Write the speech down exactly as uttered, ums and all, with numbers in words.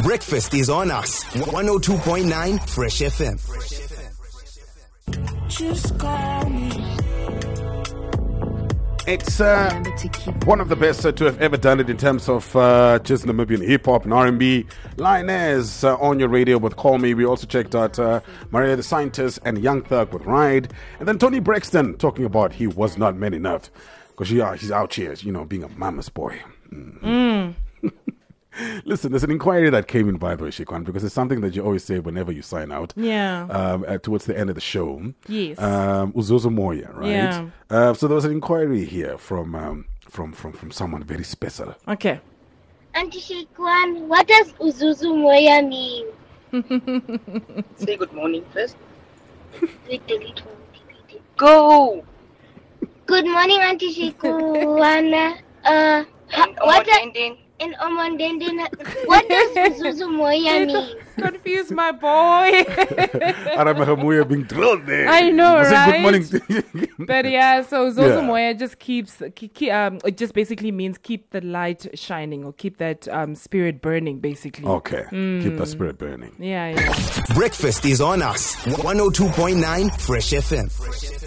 Breakfast is on us. one oh two point nine Fresh F M. Just call me. It's uh, one of the best uh, to have ever done it in terms of uh, just Namibian hip-hop and R and B. Lioness uh, on your radio with Call Me. We also checked out uh, Maria the Scientist and Young Thug with Ride. And then Tony Braxton talking about he was not man enough. Because yeah, he's out here, you know, being a mama's boy. Mm. Mm. Listen, there's an inquiry that came in, by the way, Shikwan, because it's something that you always say whenever you sign out. Yeah. Um, uh, towards the end of the show. Yes. Um, Uzozo Moya, right? Yeah. Uh, so there was an inquiry here from um, from, from, from someone very special. Okay. Auntie Shikwan, what does Uzuzu Moya mean? Say good morning first. Wait, delete one. Go! Good morning, Auntie Shikwan. Uh, ha- what does... In Omondenden, what does Uzuzu Moya mean? Confuse my boy. Aramahamuya being drilled there. I know, I right? Good morning. But yeah, so Zozo Yeah. Moya just keeps, keep, um, it just basically means keep the light shining or keep that um, spirit burning, basically. Okay, Mm. keep the spirit burning. Yeah, yeah. Breakfast is on us. one oh two point nine Fresh F M.